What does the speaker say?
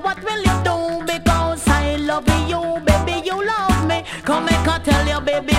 what will you do? Because I love you, baby, you love me. Come make I tell you, baby,